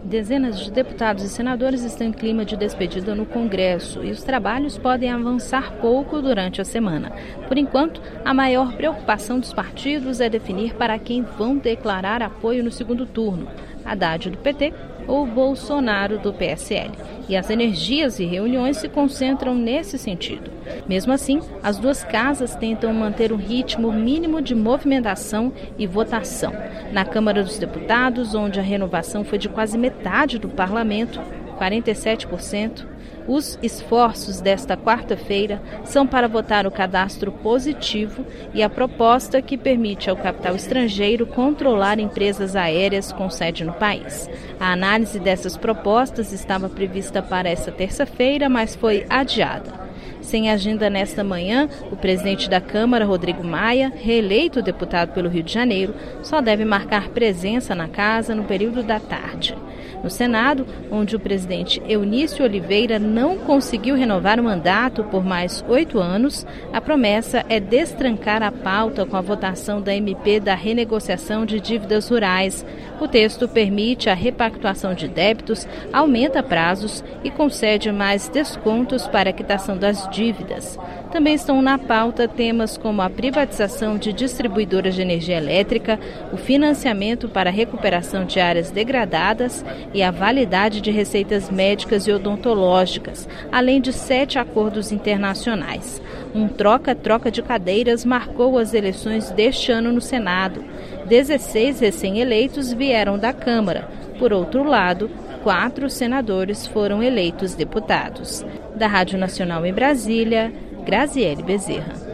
Dezenas de deputados e senadores estão em clima de despedida no Congresso e os trabalhos podem avançar pouco durante a semana. Por enquanto, a maior preocupação dos partidos é definir para quem vão declarar apoio no segundo turno: Haddad do PT ou Bolsonaro do PSL. E as energias e reuniões se concentram nesse sentido. Mesmo assim, as duas casas tentam manter um ritmo mínimo de movimentação e votação. Na Câmara dos Deputados, onde a renovação foi de quase metade do parlamento, 47%, os esforços desta quarta-feira são para votar o cadastro positivo e a proposta que permite ao capital estrangeiro controlar empresas aéreas com sede no país. A análise dessas propostas estava prevista para essa terça-feira, mas foi adiada. Sem agenda nesta manhã, o presidente da Câmara, Rodrigo Maia, reeleito deputado pelo Rio de Janeiro, só deve marcar presença na casa no período da tarde. No Senado, onde o presidente Eunício Oliveira não conseguiu renovar o mandato por mais 8 anos, a promessa é destrancar a pauta com a votação da MP da renegociação de dívidas rurais. O texto permite a repactuação de débitos, aumenta prazos e concede mais descontos para a quitação das dívidas. Também estão na pauta temas como a privatização de distribuidoras de energia elétrica, o financiamento para a recuperação de áreas degradadas e a validade de receitas médicas e odontológicas, além de 7 acordos internacionais. Um troca-troca de cadeiras marcou as eleições deste ano no Senado. 16 recém-eleitos vieram da Câmara. Por outro lado, 4 senadores foram eleitos deputados. Da Rádio Nacional em Brasília, Graziele Bezerra.